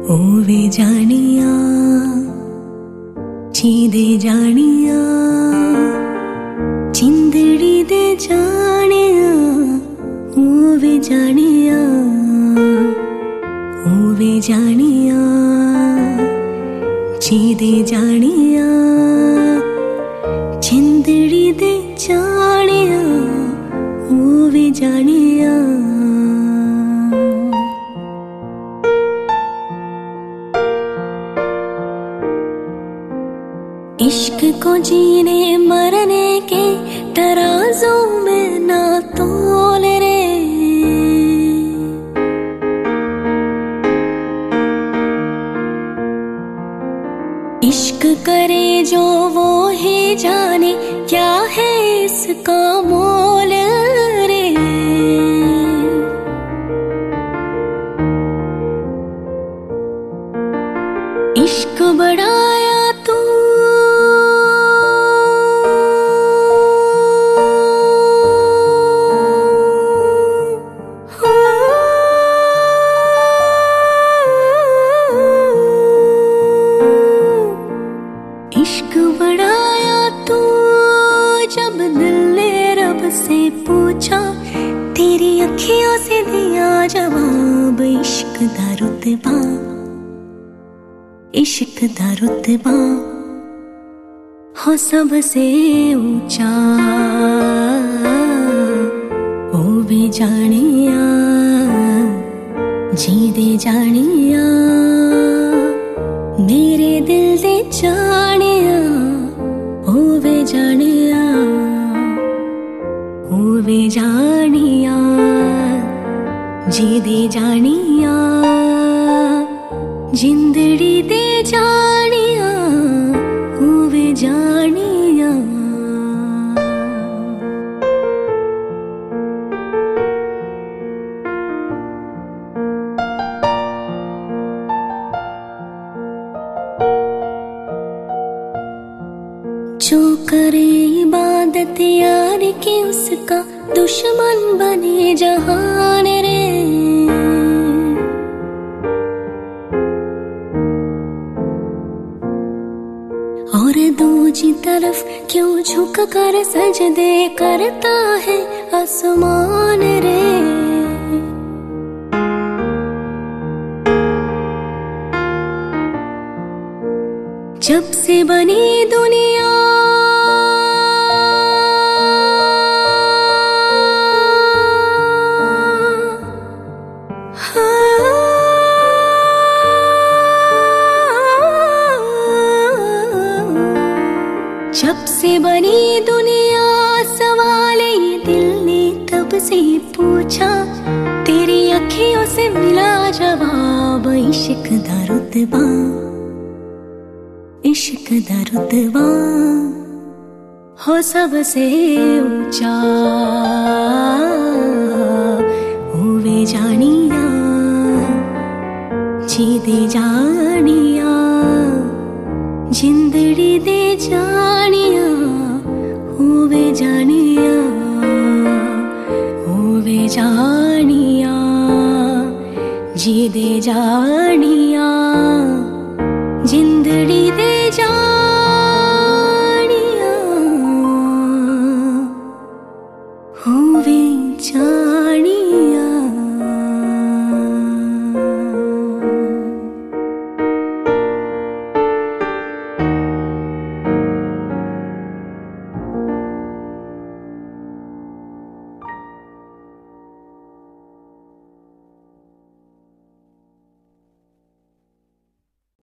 ओवे जानिया चीदे जानिया चिंदड़ी दे जानिया ओवे जानिया चीदे जानिया चिंदड़ी दे जानिया ओवे जानिया। इश्क को जीने मरने के तराजू में ना तोल रे, इश्क करे जो वो ही जाने क्या है इसका मोल रे। इश्क बढ़ाया तू इश्क बढ़ाया तू जब दिल ने रब से पूछा, तेरी अखियों से दिया जवाब। इश्क दा रुतबा, इश्क दा रुतबा हो सबसे ऊंचा। ओ वे जानिया जी दे जानिया मेरे दिल दे जानिया। ओ वे जानिया, ओ वे जानिया जी दे जानिया जिंदड़ी दे जानिया ओ वे जानिया। जो करे इबादत यार की उसका दुश्मन बने जहान रे। और दूजी तरफ क्यों झुक कर सजदे करता है आसमान रे। जब से बनी दुनिया जब से बनी दुनिया सवाल ये दिल ने तब से पूछा, तेरी अखियों से मिला जवाब। इश्क दा रुतबा, इश्क दा रुतबा हो सबसे ऊंचा। ओवे जानिया चीदे जानिया जिंदड़ी दे जानिया ओवे जानिया, ओवे जानिया जी दे जानिया जिंदड़ी